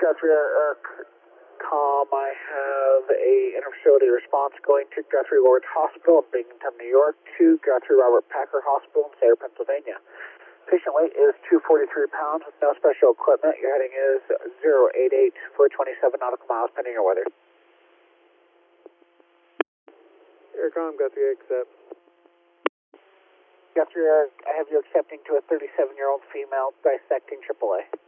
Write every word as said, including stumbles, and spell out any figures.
Guthrie, uh, com, I have a interfacility response going to Guthrie Ward Hospital in Binghamton, New York, to Guthrie Robert Packer Hospital in Sayre, Pennsylvania. Patient weight is two hundred forty-three pounds with no special equipment. Your heading is zero eight eight for twenty-seven nautical miles pending your weather. Aircom, Guthrie, accept. Guthrie, uh, I have you accepting to a thirty-seven-year-old female dissecting triple A.